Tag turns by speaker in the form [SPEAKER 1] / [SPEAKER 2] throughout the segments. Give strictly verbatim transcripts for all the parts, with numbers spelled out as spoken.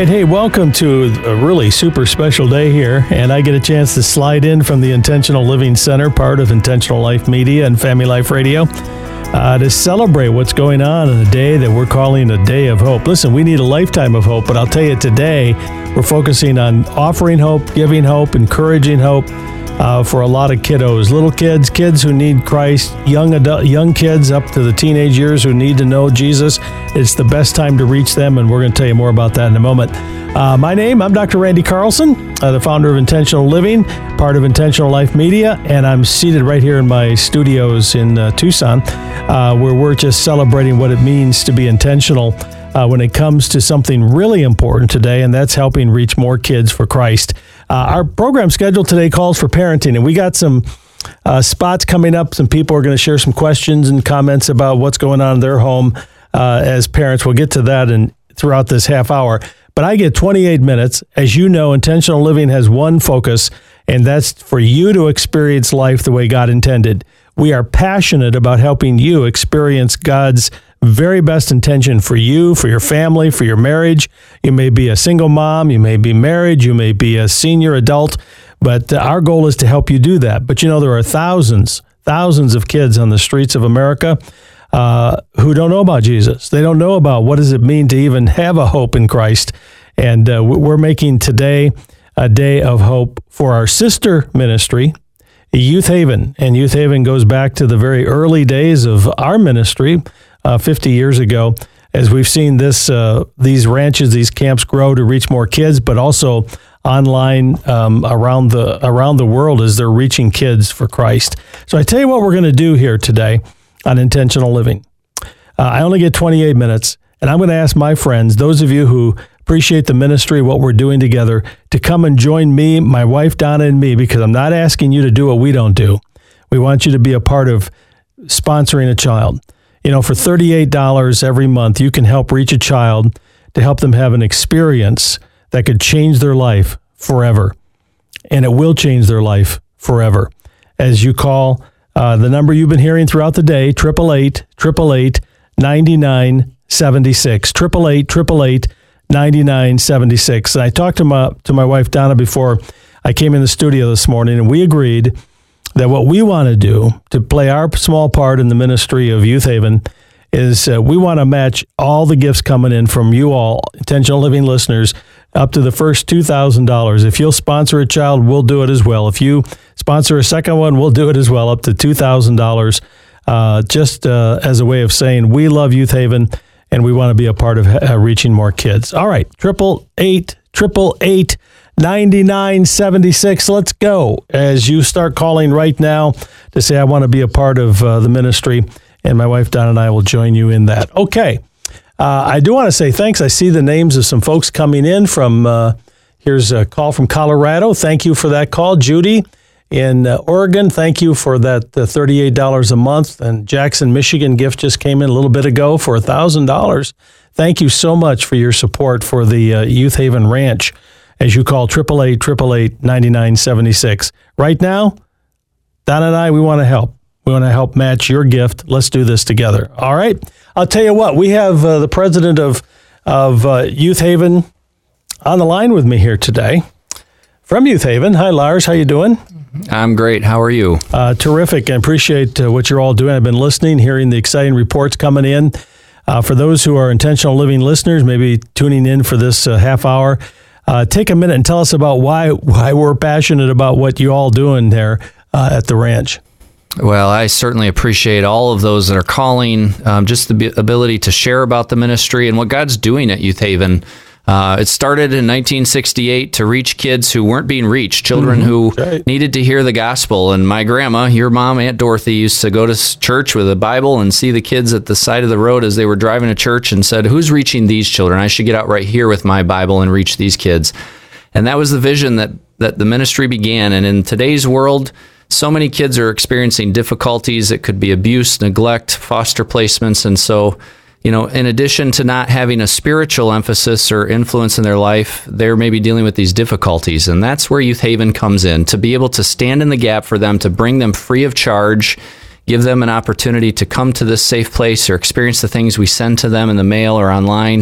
[SPEAKER 1] right, hey, welcome to a really super special day here, and I get a chance to slide in from the Intentional Living Center, part of Intentional Life Media and Family Life Radio, uh, to celebrate what's going on in a day that we're calling a day of hope. Listen, we need a lifetime of hope, but I'll tell you today, we're focusing on offering hope, giving hope, encouraging hope uh, for a lot of kiddos, little kids, kids who need Christ, young adult, young kids up to the teenage years who need to know Jesus. It's the best time to reach them, and we're going to tell you more about that in a moment. Uh, my name, I'm Doctor Randy Carlson, uh, the founder of Intentional Living, part of Intentional Life Media, and I'm seated right here in my studios in uh, Tucson, uh, where we're just celebrating what it means to be intentional uh, when it comes to something really important today, and that's helping reach more kids for Christ. Uh, our program schedule today calls for parenting, and we got some uh, spots coming up. Some people are going to share some questions and comments about what's going on in their home uh, as parents. We'll get to that in, throughout this half hour. But I get twenty-eight minutes. As you know, Intentional Living has one focus, and that's for you to experience life the way God intended. We are passionate about helping you experience God's very best intention for you, for your family, for your marriage. You may be a single mom, you may be married, you may be a senior adult, but our goal is to help you do that. But you know, there are thousands, thousands of kids on the streets of America uh, who don't know about Jesus. They don't know about what does it mean to even have a hope in Christ. And uh, we're making today a day of hope for our sister ministry, Youth Haven. And Youth Haven goes back to the very early days of our ministry, Uh, fifty years ago, as we've seen this, uh, these ranches, these camps grow to reach more kids, but also online um, around the around the world as they're reaching kids for Christ. So I tell you what we're going to do here today on Intentional Living. Uh, I only get twenty-eight minutes, and I'm going to ask my friends, those of you who appreciate the ministry, what we're doing together, to come and join me, my wife Donna, and me, because I'm not asking you to do what we don't do. We want you to be a part of sponsoring a child. You know, for thirty-eight dollars every month, you can help reach a child to help them have an experience that could change their life forever. And it will change their life forever. As you call uh, the number you've been hearing throughout the day, eight eight eight, eight eight eight, nine nine seven six, eight eight eight, eight eight eight, nine nine seven six. And I talked to my, to my wife, Donna, before I came in the studio this morning, and we agreed that what we want to do to play our small part in the ministry of Youth Haven is uh, we want to match all the gifts coming in from you all, Intentional Living listeners, up to the first two thousand dollars. If you'll sponsor a child, we'll do it as well. If you sponsor a second one, we'll do it as well, up to two thousand dollars, uh, just uh, as a way of saying we love Youth Haven and we want to be a part of uh, reaching more kids. All right, triple eight, triple eight, ninety-nine seventy-six. Let's go. As you start calling right now to say, I want to be a part of uh, the ministry, and my wife, Donna, and I will join you in that. Okay. Uh, I do want to say thanks. I see the names of some folks coming in from, uh, here's a call from Colorado. Thank you for that call. Judy in uh, Oregon, thank you for that uh, thirty-eight dollars a month. And Jackson, Michigan gift just came in a little bit ago for one thousand dollars. Thank you so much for your support for the uh, Youth Haven Ranch, as you call eight eight eight, eight eight eight, nine nine seven six. Right now, Donna and I, we want to help. We want to help match your gift. Let's do this together. All right? I'll tell you what, we have uh, the president of, of uh, Youth Haven on the line with me here today from Youth Haven. Hi, Lars. How you doing?
[SPEAKER 2] I'm great. How are you?
[SPEAKER 1] Uh, terrific. I appreciate uh, what you're all doing. I've been listening, hearing the exciting reports coming in. Uh, for those who are Intentional Living listeners, maybe tuning in for this uh, half hour, Uh, take a minute and tell us about why why we're passionate about what you all doing there uh, at the ranch.
[SPEAKER 2] Well, I certainly appreciate all of those that are calling, um, just the ability to share about the ministry and what God's doing at Youth Haven. Uh, it started in nineteen sixty-eight to reach kids who weren't being reached, children mm-hmm. who right. needed to hear the gospel. And my grandma, your mom, Aunt Dorothy, used to go to church with a Bible and see the kids at the side of the road as they were driving to church and said, who's reaching these children? I should get out right here with my Bible and reach these kids. And that was the vision that, that the ministry began. And in today's world, so many kids are experiencing difficulties. It could be abuse, neglect, foster placements. And so, you know, in addition to not having a spiritual emphasis or influence in their life, they're maybe dealing with these difficulties. And that's where Youth Haven comes in, to be able to stand in the gap for them, to bring them free of charge, give them an opportunity to come to this safe place or experience the things we send to them in the mail or online,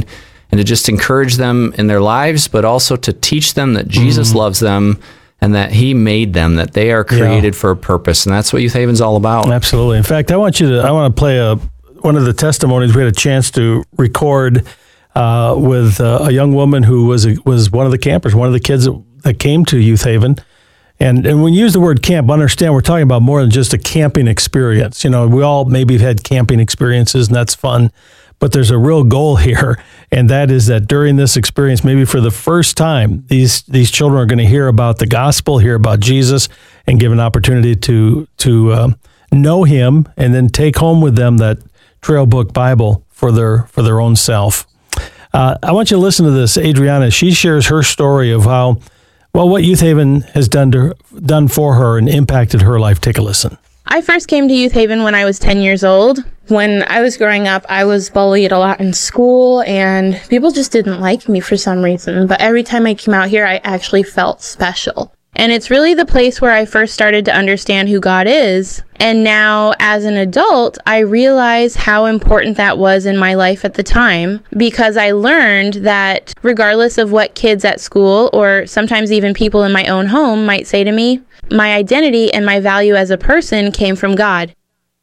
[SPEAKER 2] and to just encourage them in their lives, but also to teach them that Jesus mm. loves them and that he made them, that they are created yeah. for a purpose. And that's what Youth Haven's all about.
[SPEAKER 1] Absolutely. In fact, I want you to, I want to play a, one of the testimonies we had a chance to record uh, with uh, a young woman who was a, was one of the campers, one of the kids that, that came to Youth Haven. And and when you use the word camp, understand we're talking about more than just a camping experience. You know, we all maybe have had camping experiences, and that's fun. But there's a real goal here, and that is that during this experience, maybe for the first time, these these children are going to hear about the gospel, hear about Jesus, and give an opportunity to to um, know him, and then take home with them that Trail Book Bible for their for their own self. Uh, I want you to listen to this, Adriana. She shares her story of how. Well, what Youth Haven has done to done for her and impacted her life. Take a listen.
[SPEAKER 3] I first came to Youth Haven when I was ten years old. When I was growing up, I was bullied a lot in school, and people just didn't like me for some reason. But every time I came out here, I actually felt special. And it's really the place where I first started to understand who God is. And now, as an adult, I realize how important that was in my life at the time, because I learned that regardless of what kids at school, or sometimes even people in my own home, might say to me, my identity and my value as a person came from God.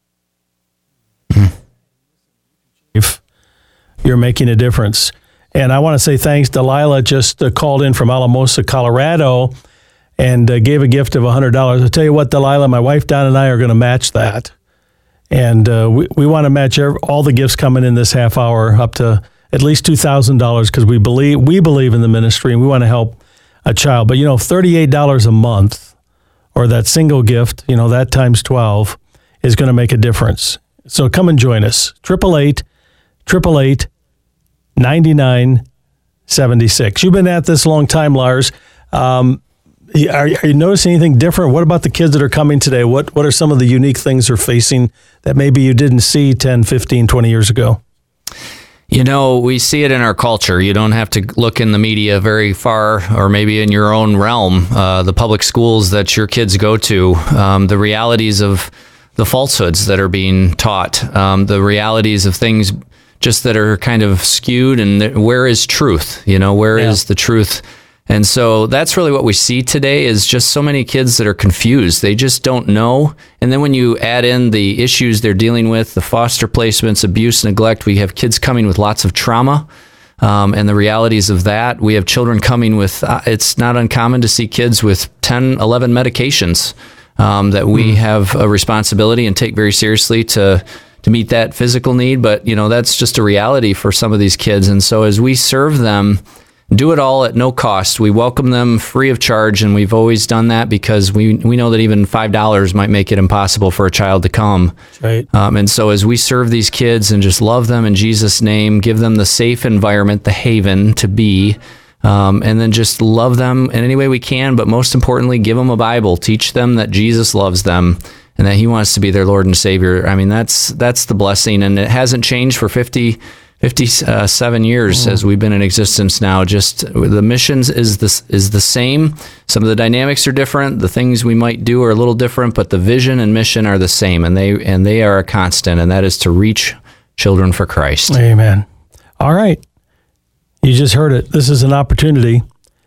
[SPEAKER 1] If you're making a difference. And I want to say thanks. Delilah just uh, called in from Alamosa, Colorado, and uh, gave a gift of one hundred dollars. I'll tell you what, Delilah, my wife Don and I are going to match that. And uh, we, we want to match every, all the gifts coming in this half hour up to at least two thousand dollars, because we believe we believe in the ministry and we want to help a child. But, you know, thirty-eight dollars a month, or that single gift, you know, that times twelve is going to make a difference. So come and join us. eight eight eight, eight eight eight, nine nine seven six. You've been at this a long time, Lars. Um, Are, are you noticing anything different? What about the kids that are coming today? What what are some of the unique things they're facing that maybe you didn't see ten, fifteen, twenty years ago?
[SPEAKER 2] You know, we see it in our culture. You don't have to look in the media very far, or maybe in your own realm, uh, the public schools that your kids go to, um, the realities of the falsehoods that are being taught, um, the realities of things just that are kind of skewed, and th- where is truth? You know, where yeah. is the truth? And so that's really what we see today, is just so many kids that are confused. They just don't know. And then when you add in the issues they're dealing with, the foster placements, abuse, neglect, we have kids coming with lots of trauma um, and the realities of that. We have children coming with, uh, it's not uncommon to see kids with ten, eleven medications um, that we mm. have a responsibility and take very seriously to to meet that physical need. But, you know, that's just a reality for some of these kids. And so as we serve them, do it all at no cost. We welcome them free of charge, and we've always done that because we we know that even five dollars might make it impossible for a child to come.
[SPEAKER 1] Right.
[SPEAKER 2] Um, and so as we serve these kids and just love them in Jesus' name, give them the safe environment, the haven to be, um, and then just love them in any way we can, but most importantly, give them a Bible. Teach them that Jesus loves them and that he wants to be their Lord and Savior. I mean, that's that's the blessing, and it hasn't changed for fifty fifty-seven years mm. as we've been in existence now. Just the missions is this is the same. Some of the dynamics are different. The things we might do are a little different, but the vision and mission are the same, and they and they are a constant, and that is to reach children for Christ.
[SPEAKER 1] Amen. All right. You just heard it. This is an opportunity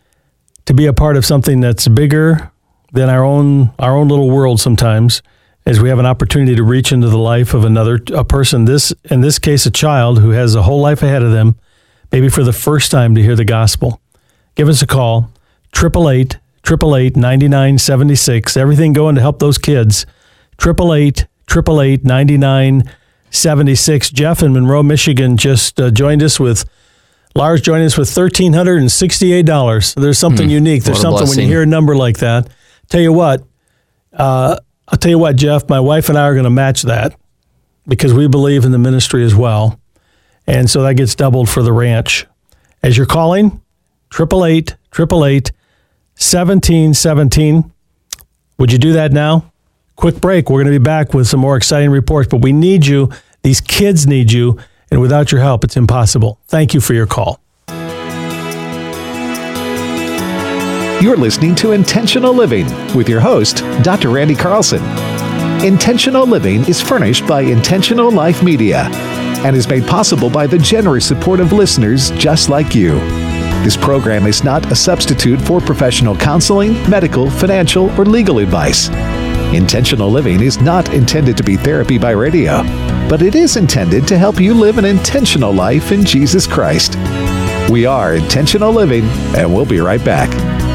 [SPEAKER 1] to be a part of something that's bigger than our own our own little world sometimes, as we have an opportunity to reach into the life of another a person, this in this case a child who has a whole life ahead of them, maybe for the first time to hear the gospel. Give us a call, eight eight eight, eight eight eight, nine nine seven six. Everything going to help those kids. eight eight eight, eight eight eight, nine nine seven six. Jeff in Monroe, Michigan just uh, joined us with, Lars joined us with one thousand three hundred sixty-eight dollars. There's something mm, unique. There's something blessing. When you hear a number like that. Tell you what, uh, I'll tell you what, Jeff, my wife and I are going to match that because we believe in the ministry as well. And so that gets doubled for the ranch. As you're calling, eight eight eight, eight eight eight, seventeen seventeen. Would you do that now? Quick break. We're going to be back with some more exciting reports, but we need you. These kids need you. And without your help, it's impossible. Thank you for your call.
[SPEAKER 4] You're listening to Intentional Living with your host, Doctor Randy Carlson. Intentional Living is furnished by Intentional Life Media and is made possible by the generous support of listeners just like you. This program is not a substitute for professional counseling, medical, financial, or legal advice. Intentional Living is not intended to be therapy by radio, but it is intended to help you live an intentional life in Jesus Christ. We are Intentional Living, and we'll be right back.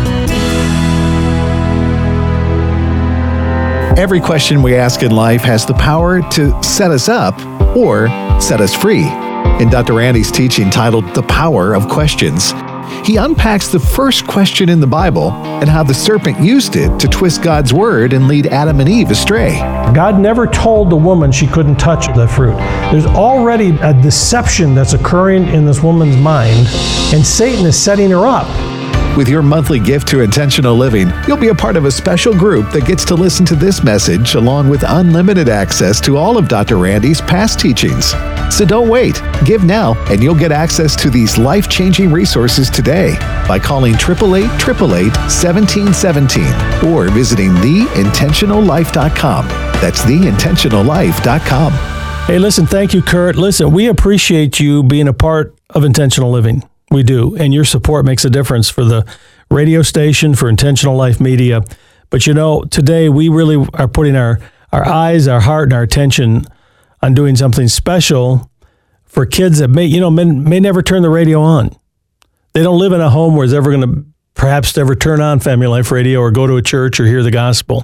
[SPEAKER 4] Every question we ask in life has the power to set us up or set us free. In Doctor Randy's teaching titled The Power of Questions, he unpacks the first question in the Bible and how the serpent used it to twist God's word and lead Adam and Eve astray.
[SPEAKER 5] God never told the woman she couldn't touch the fruit. There's already a deception that's occurring in this woman's mind, and Satan is setting her up.
[SPEAKER 4] With your monthly gift to Intentional Living, you'll be a part of a special group that gets to listen to this message along with unlimited access to all of Doctor Randy's past teachings. So don't wait. Give now, and you'll get access to these life-changing resources today by calling eight eight eight, eight eight eight, one seven one seven or visiting the intentional life dot com. That's the intentional life dot com.
[SPEAKER 1] Hey, listen, thank you, Kurt. Listen, we appreciate you being a part of Intentional Living. We do, and your support makes a difference for the radio station, for Intentional Life Media. But you know, today we really are putting our, our eyes, our heart, and our attention on doing something special for kids that may, you know, may, may never turn the radio on. They don't live in a home where it's ever going to perhaps ever turn on Family Life Radio or go to a church or hear the gospel.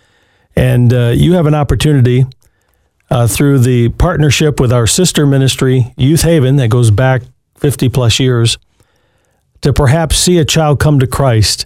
[SPEAKER 1] And uh, you have an opportunity uh, through the partnership with our sister ministry, Youth Haven, that goes back fifty plus years, to perhaps see a child come to Christ,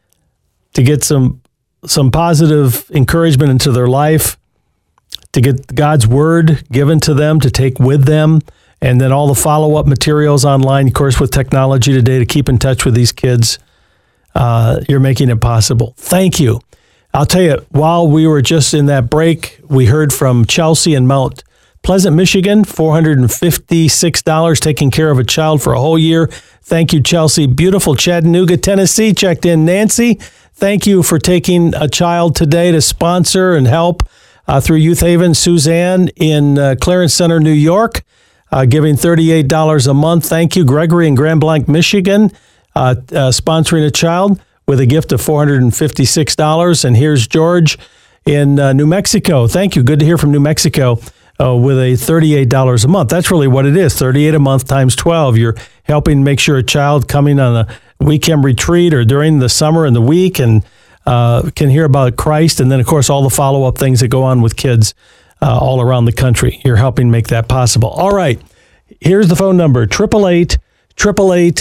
[SPEAKER 1] to get some some positive encouragement into their life, to get God's word given to them to take with them, and then all the follow-up materials online, of course, with technology today to keep in touch with these kids. Uh, you're making it possible. Thank you. I'll tell you, while we were just in that break, we heard from Chelsea in Mount Pleasant, Michigan, four hundred fifty-six dollars taking care of a child for a whole year. Thank you, Chelsea. Beautiful Chattanooga, Tennessee, checked in. Nancy, thank you for taking a child today to sponsor and help uh, through Youth Haven. Suzanne in uh, Clarence Center, New York, uh, giving thirty-eight dollars a month. Thank you. Gregory in Grand Blanc, Michigan, uh, uh, sponsoring a child with a gift of four hundred fifty-six dollars. And here's George in uh, New Mexico. Thank you. Good to hear from New Mexico. Uh, with a thirty-eight dollars a month. That's really what it is, thirty-eight dollars a month times twelve. You're helping make sure a child coming on a weekend retreat or during the summer and the week and uh, can hear about Christ. And then, of course, all the follow-up things that go on with kids uh, all around the country. You're helping make that possible. All right, here's the phone number, eight eight eight, eight eight eight,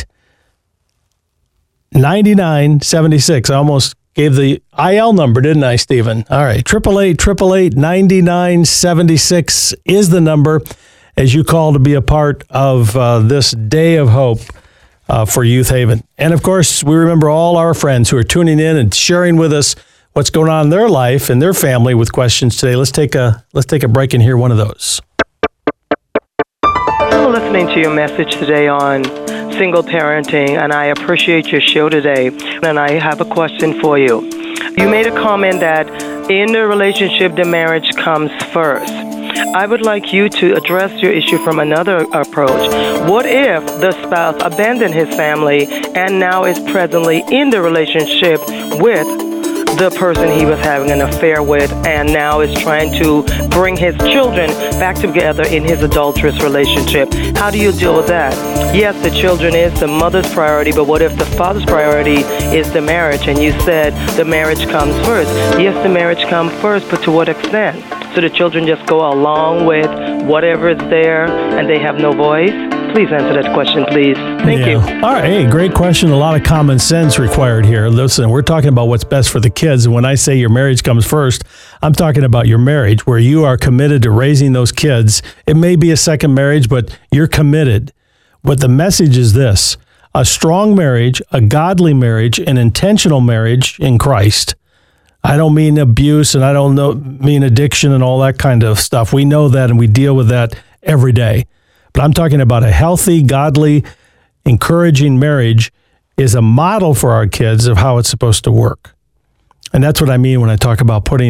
[SPEAKER 1] nine nine seven six. I almost gave the I L number, didn't I, Stephen? All right, eight eight eight, eight eight eight, nine nine seven six is the number as you call to be a part of uh, this day of hope uh, for Youth Haven. And, of course, we remember all our friends who are tuning in and sharing with us what's going on in their life and their family with questions today. Let's take a let's take a break and hear one of those.
[SPEAKER 6] I'm listening to your message today on single parenting, and I appreciate your show today. And I have a question for you. You made a comment that in the relationship, the marriage comes first. I would like you to address your issue from another approach. What if the spouse abandoned his family and now is presently in the relationship with the person he was having an affair with and now is trying to bring his children back together in his adulterous relationship? How do you deal with that? Yes, the children is the mother's priority, but what if the father's priority is the marriage? And you said the marriage comes first. Yes, the marriage comes first, but to what extent? So the children just go along with whatever is there and they have no voice? Please answer that question, please. Thank
[SPEAKER 1] yeah.
[SPEAKER 6] you.
[SPEAKER 1] All right. Hey, great question. A lot of common sense required here. Listen, we're talking about what's best for the kids. And when I say your marriage comes first, I'm talking about your marriage where you are committed to raising those kids. It may be a second marriage, but you're committed. But the message is this: a strong marriage, a godly marriage, an intentional marriage in Christ. I don't mean abuse and I don't know, mean addiction and all that kind of stuff. We know that and we deal with that every day. But I'm talking about a healthy, godly, encouraging marriage is a model for our kids of how it's supposed to work. And that's what I mean when I talk about putting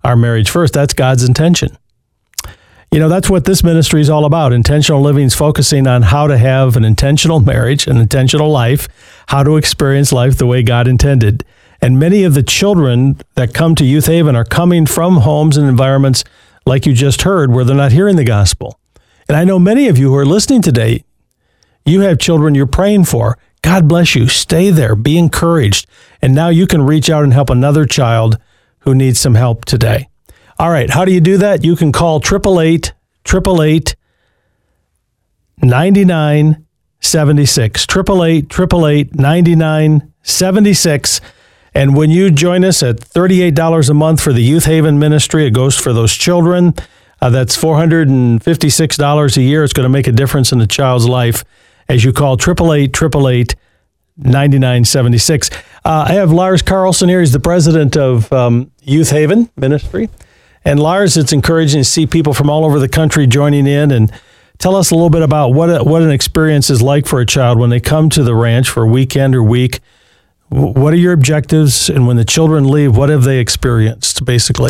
[SPEAKER 1] our marriage first. That's God's intention. You know, that's what this ministry is all about. Intentional living is focusing on how to have an intentional marriage, an intentional life, how to experience life the way God intended. And many of the children that come to Youth Haven are coming from homes and environments like you just heard, where they're not hearing the gospel. And I know many of you who are listening today, you have children you're praying for. God bless you. Stay there. Be encouraged. And now you can reach out and help another child who needs some help today. All right. How do you do that? You can call eight eight eight, eight eight eight, nine nine seven six. eight eight eight, eight eight eight, nine nine seven six. And when you join us at thirty-eight dollars a month for the Youth Haven ministry, it goes for those children. Uh, that's four hundred fifty-six dollars a year. It's going to make a difference in the child's life as you call eight eight eight, eight eight eight, nine nine seven six. Uh, I have Lars Carlson here. He's the president of um, Youth Haven Ministry. And Lars, it's encouraging to see people from all over the country joining in. And tell us a little bit about what a, what an experience is like for a child when they come to the ranch for a weekend or week. What are your objectives? And when the children leave, what have they experienced, basically?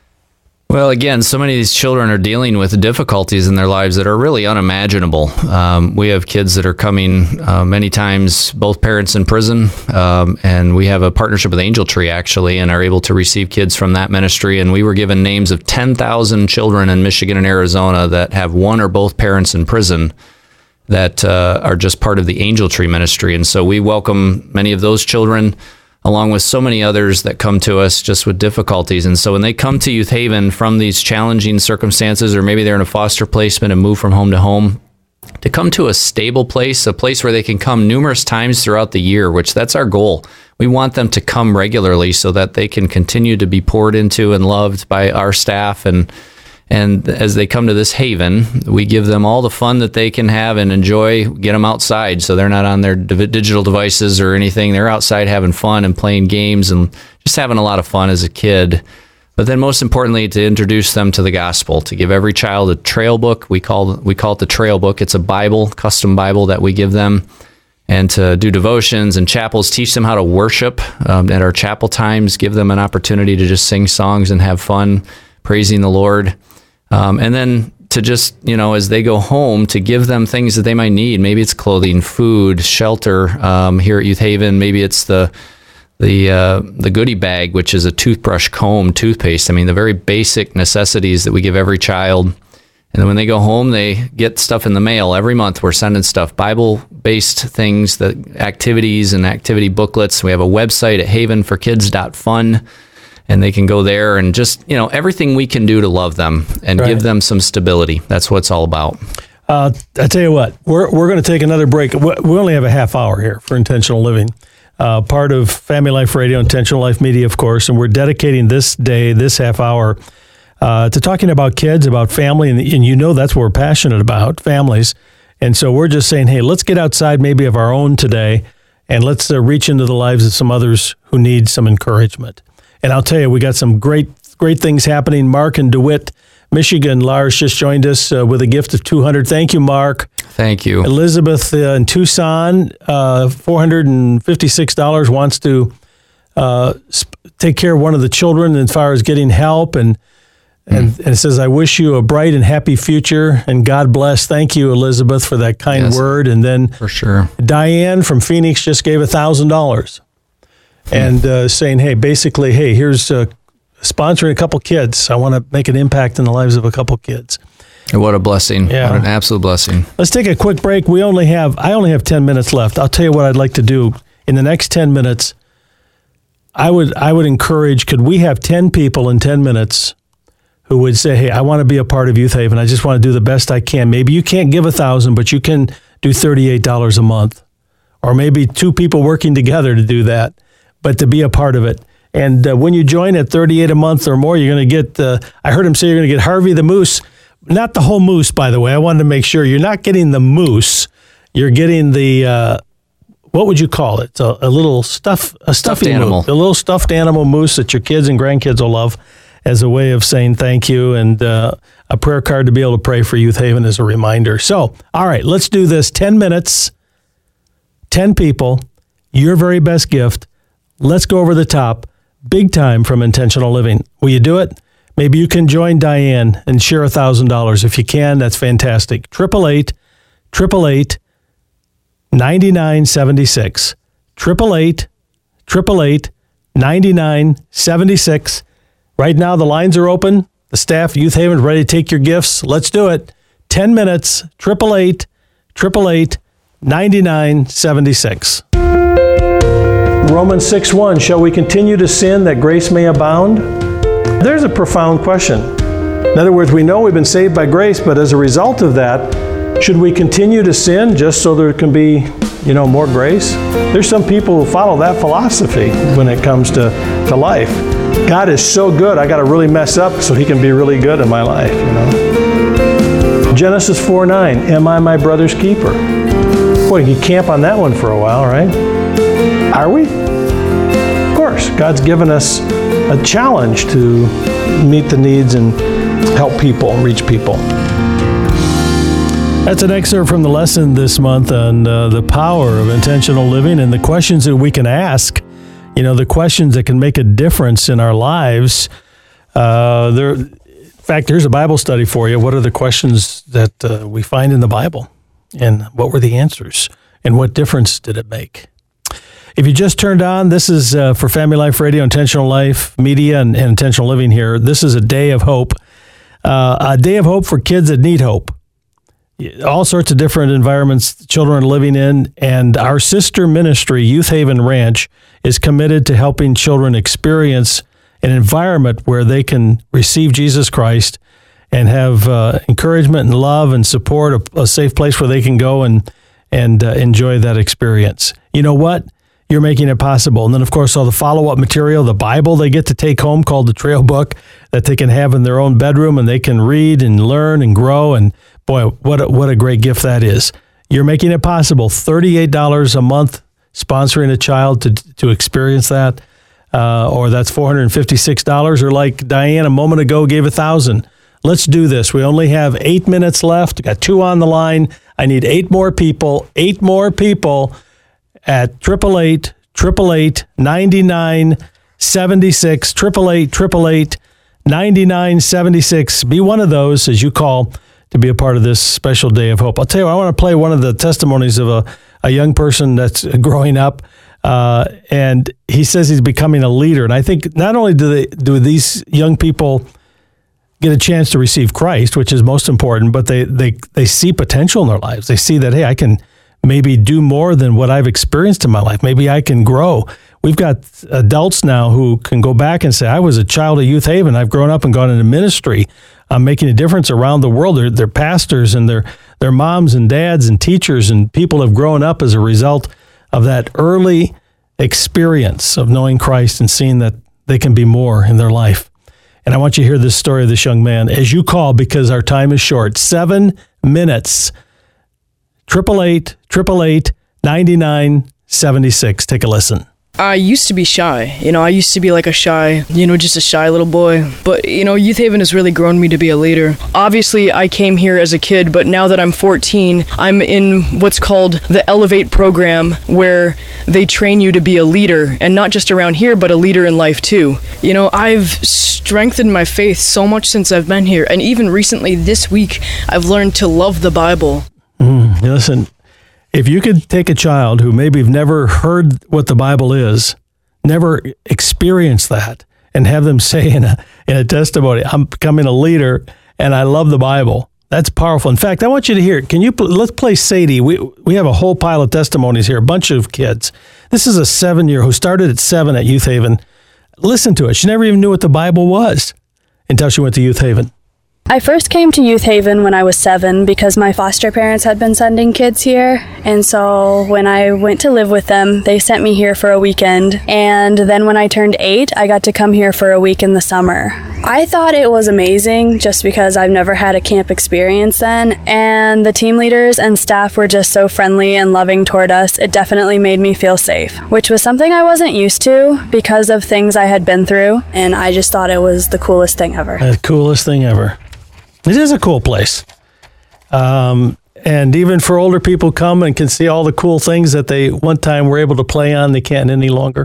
[SPEAKER 2] Well, again, so many of these children are dealing with difficulties in their lives that are really unimaginable. Um, we have kids that are coming uh, many times, both parents in prison, um, and we have a partnership with Angel Tree, actually, and are able to receive kids from that ministry. And we were given names of ten thousand children in Michigan and Arizona that have one or both parents in prison that uh, are just part of the Angel Tree ministry. And so we welcome many of those children, along with so many others that come to us just with difficulties. And so when they come to Youth Haven from these challenging circumstances, or maybe they're in a foster placement and move from home to home, to come to a stable place, a place where they can come numerous times throughout the year, which that's our goal. We want them to come regularly so that they can continue to be poured into and loved by our staff. And And as they come to this haven, we give them all the fun that they can have and enjoy, get them outside so they're not on their digital devices or anything. They're outside having fun and playing games and just having a lot of fun as a kid. But then most importantly, to introduce them to the gospel, to give every child a trail book. We call, we call it the trail book. It's a Bible, custom Bible that we give them, and to do devotions and chapels, teach them how to worship um, at our chapel times, give them an opportunity to just sing songs and have fun praising the Lord. Um, and then to just, you know, as they go home, to give them things that they might need. Maybe it's clothing, food, shelter. Um, here at Youth Haven, maybe it's the the uh, the goodie bag, which is a toothbrush, comb, toothpaste. I mean, the very basic necessities that we give every child. And then when they go home, they get stuff in the mail. Every month we're sending stuff, Bible-based things, the activities and activity booklets. We have a website at haven for kids dot fun. And they can go there and just, you know, everything we can do to love them and
[SPEAKER 1] right.
[SPEAKER 2] give them some stability. That's what it's all about.
[SPEAKER 1] Uh, I tell you what, we're we're going to take another break. We only have a half hour here for Intentional Living, uh, part of Family Life Radio, Intentional Life Media, of course. And we're dedicating this day, this half hour, uh, to talking about kids, about family. And, and you know that's what we're passionate about, families. And so we're just saying, hey, let's get outside maybe of our own today, and let's uh, reach into the lives of some others who need some encouragement. And I'll tell you, we got some great, great things happening. Mark in DeWitt, Michigan. Lars just joined us uh, with a gift of two hundred dollars. Thank you, Mark.
[SPEAKER 2] Thank you.
[SPEAKER 1] Elizabeth uh, in Tucson, uh, four hundred fifty-six dollars, wants to uh, sp- take care of one of the children as far as getting help. And, and, mm. and it says, I wish you a bright and happy future, and God bless. Thank you, Elizabeth, for that kind yes, word. And then
[SPEAKER 2] for sure,
[SPEAKER 1] Diane from Phoenix just gave one thousand dollars. And uh, saying, hey, basically, hey, here's uh, sponsoring a couple kids. I want to make an impact in the lives of a couple kids.
[SPEAKER 2] What a blessing.
[SPEAKER 1] Yeah.
[SPEAKER 2] What an absolute blessing.
[SPEAKER 1] Let's take a quick break. We only have, I only have ten minutes left. I'll tell you what I'd like to do. In the next ten minutes, I would I would encourage, could we have ten people in ten minutes who would say, hey, I want to be a part of Youth Haven. I just want to do the best I can. Maybe you can't give a thousand, but you can do thirty-eight dollars a month. Or maybe two people working together to do that, but to be a part of it. And uh, when you join at thirty-eight a month or more, you're going to get, uh, I heard him say you're going to get Harvey the Moose. Not the whole moose, by the way. I wanted to make sure you're not getting the moose. You're getting the, uh, what would you call it? A, a little stuff, a stuffed animal. Moose, a little stuffed animal moose that your kids and grandkids will love as a way of saying thank you, and uh, a prayer card to be able to pray for Youth Haven as a reminder. So, all right, let's do this. ten minutes, ten people, your very best gift. Let's go over the top, big time from Intentional Living. Will you do it? maybe you can join Diane and share one thousand dollars. If you can, that's fantastic. eight eight eight, eight eight eight, nine nine seven six. eight eight eight, eight eight eight, nine nine seven six. Right now, the lines are open. The staff, Youth Haven, is ready to take your gifts. Let's do it. ten minutes, eight eight eight, eight eight eight, nine nine seven six.
[SPEAKER 5] Romans six one, shall we continue to sin that grace may abound? There's a profound question. In other words, we know we've been saved by grace, but as a result of that, should we continue to sin just so there can be, you know, more grace? There's some people who follow that philosophy when it comes to, to life. God is so good, I got to really mess up so he can be really good in my life, you know. Genesis four nine, am I my brother's keeper? Boy, you can camp on that one for a while, right? Are we? Of course, God's given us a challenge to meet the needs and help people, reach people.
[SPEAKER 1] That's an excerpt from the lesson this month on uh, the power of intentional living and the questions that we can ask. You know, the questions that can make a difference in our lives. Uh, there, in fact, here's a Bible study for you. What are the questions that uh, we find in the Bible? And what were the answers? And what difference did it make? If you just turned on, this is uh, for Family Life Radio, Intentional Life Media, and, and Intentional Living here. This is a day of hope. Uh, a day of hope for kids that need hope. All sorts of different environments children are living in, and our sister ministry, Youth Haven Ranch, is committed to helping children experience an environment where they can receive Jesus Christ and have uh, encouragement and love and support, a, a safe place where they can go and and uh, enjoy that experience. You know what? You're making it possible. And then, of course, all the follow-up material, the Bible they get to take home called the Trail Book that they can have in their own bedroom, and they can read and learn and grow. And boy, what a, what a great gift that is. You're making it possible. thirty-eight dollars a month sponsoring a child to to experience that, uh, or that's four hundred fifty-six dollars, or like Diane a moment ago gave one thousand dollars. Let's do this. We only have eight minutes left. Got two on the line. I need eight more people, eight more people at eight eight eight, eight eight eight, nine nine seven six, eight eight eight, eight eight eight, nine nine seven six. Be one of those as you call to be a part of this special day of hope. I'll tell you what, I want to play one of the testimonies of a, a young person that's growing up, uh, and he says he's becoming a leader. And I think not only do they do these young people get a chance to receive Christ, which is most important, but they they they see potential in their lives. They see that, hey, I can maybe do more than what I've experienced in my life. Maybe I can grow. We've got adults now who can go back and say, I was a child of Youth Haven. I've grown up and gone into ministry. I'm making a difference around the world. They're, they're pastors and they're, they're moms and dads and teachers, and people have grown up as a result of that early experience of knowing Christ and seeing that they can be more in their life. And I want you to hear this story of this young man as you call, because our time is short. Seven minutes. eight eight eight, eight eight eight, nine nine seven six. Take a listen.
[SPEAKER 7] I used to be shy. You know, I used to be like a shy, you know, just a shy little boy. But, you know, Youth Haven has really grown me to be a leader. Obviously, I came here as a kid, but now that I'm fourteen, I'm in what's called the Elevate program, where they train you to be a leader, and not just around here, but a leader in life too. You know, I've strengthened my faith so much since I've been here, and even recently this week, I've learned to love the Bible.
[SPEAKER 1] Mm, listen, if you could take a child who maybe have never heard what the Bible is, never experienced that, and have them say in a in a testimony, I'm becoming a leader and I love the Bible. That's powerful. In fact, I want you to hear it. Can you let's play Sadie? We we have a whole pile of testimonies here, a bunch of kids. This is a seven-year who started at seven at Youth Haven. Listen to it. She never even knew what the Bible was until she went to Youth Haven.
[SPEAKER 8] I first came to Youth Haven when I was seven because my foster parents had been sending kids here. And so when I went to live with them, they sent me here for a weekend. And then when I turned eight, I got to come here for a week in the summer. I thought it was amazing just because I've never had a camp experience then. And the team leaders and staff were just so friendly and loving toward us. It definitely made me feel safe, which was something I wasn't used to because of things I had been through. And I just thought it was the coolest thing ever.
[SPEAKER 1] The coolest thing ever. It is a cool place. Um, and even for older people come and can see all the cool things that they one time were able to play on, they can't any longer.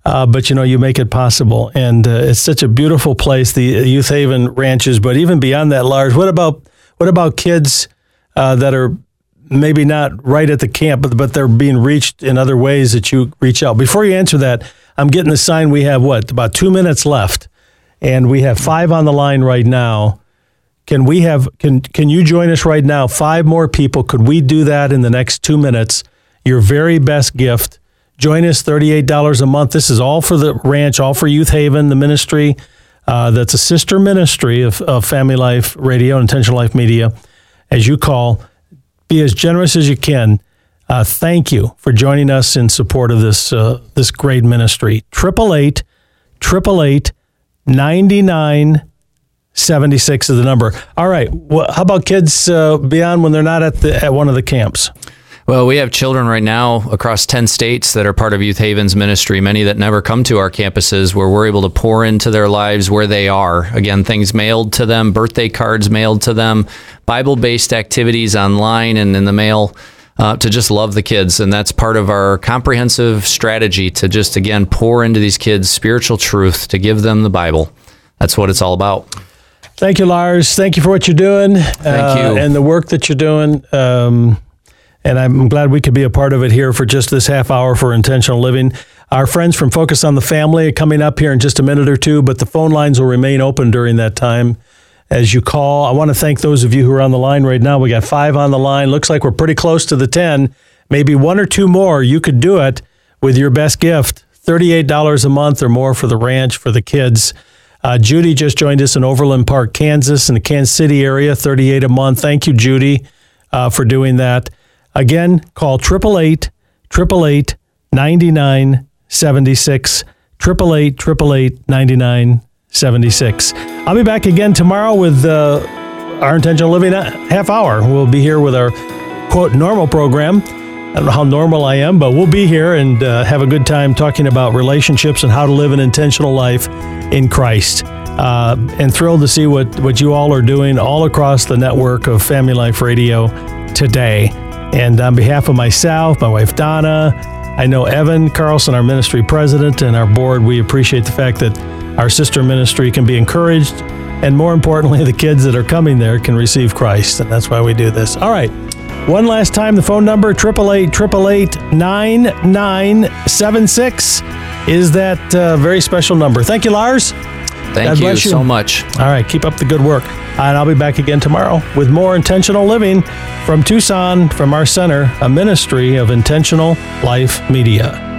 [SPEAKER 1] Uh, but, you know, you make it possible. And uh, it's such a beautiful place, the Youth Haven ranches. But even beyond that, Lars, what about what about kids uh, that are maybe not right at the camp, but, but they're being reached in other ways that you reach out? Before you answer that, I'm getting the sign we have, what, about two minutes left. And we have five on the line right now. Can we have, can, can you join us right now? Five more people. Could we do that in the next two minutes? Your very best gift. Join us, thirty-eight dollars a month. This is all for the ranch, all for Youth Haven, the ministry. Uh, that's a sister ministry of, of Family Life Radio, Intentional Life Media. As you call, be as generous as you can. Uh, thank you for joining us in support of this uh, this great ministry. Triple eight, triple eight, ninety nine, seventy six is the number. All right. Well, how about kids uh, beyond when they're not at the at one of the camps?
[SPEAKER 2] Well, we have children right now across ten states that are part of Youth Haven's ministry, many that never come to our campuses, where we're able to pour into their lives where they are. Again, things mailed to them, birthday cards mailed to them, Bible-based activities online and in the mail uh, to just love the kids. And that's part of our comprehensive strategy to just, again, pour into these kids spiritual truth, to give them the Bible. That's what it's all about.
[SPEAKER 1] Thank you, Lars. Thank you for what you're doing.
[SPEAKER 2] Thank
[SPEAKER 1] uh,
[SPEAKER 2] you.
[SPEAKER 1] And the work that you're doing. Um, And I'm glad we could be a part of it here for just this half hour for Intentional Living. Our friends from Focus on the Family are coming up here in just a minute or two, but the phone lines will remain open during that time as you call. I want to thank those of you who are on the line right now. We got five on the line. Looks like we're pretty close to the ten. Maybe one or two more. You could do it with your best gift, thirty-eight dollars a month or more for the ranch, for the kids. Uh, Judy just joined us in Overland Park, Kansas, in the Kansas City area, thirty-eight dollars a month. Thank you, Judy, uh, for doing that. Again, call triple eight, triple eight, ninety-nine, seventy-six, triple eight, triple eight, ninety-nine, seventy-six. I'll be back again tomorrow with uh, our Intentional Living half hour. We'll be here with our, quote, normal program. I don't know how normal I am, but we'll be here and uh, have a good time talking about relationships and how to live an intentional life in Christ. Uh, and thrilled to see what, what you all are doing all across the network of Family Life Radio today. And on behalf of myself, my wife Donna, I know Evan Carlson, our ministry president, and our board, we appreciate the fact that our sister ministry can be encouraged, and more importantly, the kids that are coming there can receive Christ, and that's why we do this. All right, one last time, the phone number, eight eight eight, eight eight eight, nine nine seven six is that uh, very special number. Thank you, Lars.
[SPEAKER 2] Thank
[SPEAKER 1] God
[SPEAKER 2] you,
[SPEAKER 1] bless you
[SPEAKER 2] so much.
[SPEAKER 1] All right, keep up the good work. And I'll be back again tomorrow with more Intentional Living from Tucson, from our center, a ministry of Intentional Life Media.